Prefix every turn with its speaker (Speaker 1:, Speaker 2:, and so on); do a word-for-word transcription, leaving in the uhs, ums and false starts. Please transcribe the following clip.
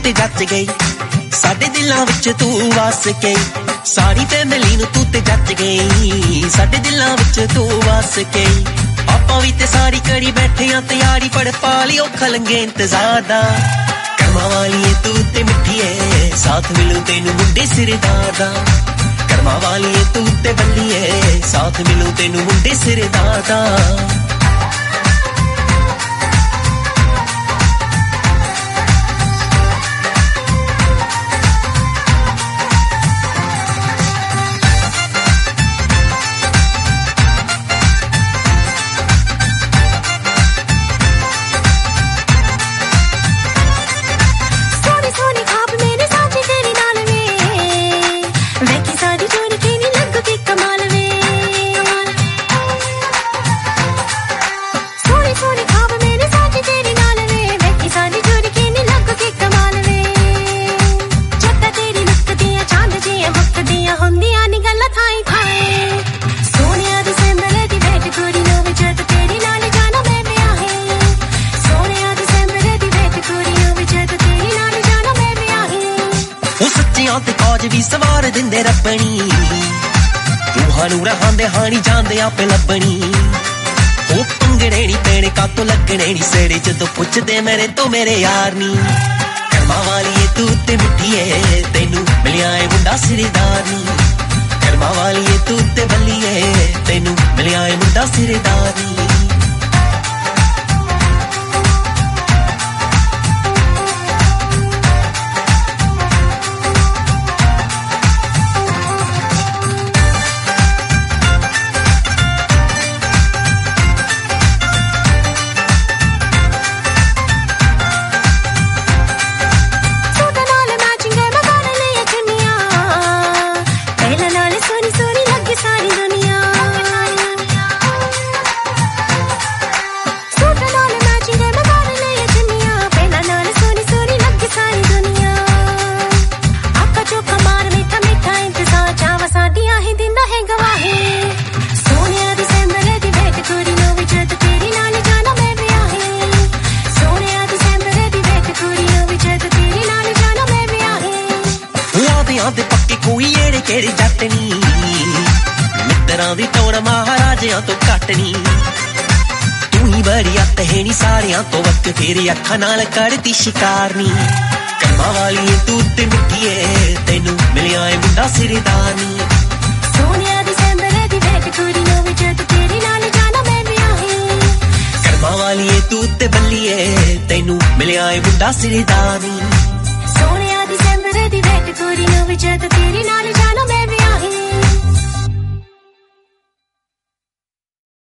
Speaker 1: ते जच गई साडे दिलां विच तू वस गई सारी फैमिली नूं तू ते जच गई साडे दिलां विच तू वस गई आपां वी ते सारी करी बैठे आ तैयारी पड़ पा लियो खलंगे इंतजार दा कर्मां वाली तू ते मिठी है साथ मिलू तेनू मुंडे सिरदार दा कर्मां वाली तू ते बल्ली है साथ मिलू तेनू मुंडे सिरदार दा भी सवार दिंदे रब्बनी रूहानू रहांदे हानी जांदे आपे लब्बनी ओ पंगड़े नी पेने कातो लगने नी सेड़े जदों पुछदे मेरे तो मेरे यार नी कर्मां वाली तू ते मिठी है तेनू मिलिया है मुंडा सिरदार नी कर्मां वाली तू ते बल्ली है तेनू मिलिया है मुंडा सिरदार नी कोई एड़े केड़े जटनी मित्तरां दी टोर महाराजियां तो कटनी तू ही बड़ी अतहेनी सारियां तो वक्त तेरी अखां नाल करदी शिकारनी कर्मां वाली तू ते मिठी है तेनू मिलिया है मुंडा सिरदानी सोनिया दी सैंदरे दी वेट कुड़ी नो विच तेरी नाल जाना मैं ब्याही कर्मां वाली तू ते बल्ली है तेनू मिलिया है मुंडा सिरदानी सोनिया दी सैंदरे दी वेट कुड़ी नो विच तेरी नाल जाना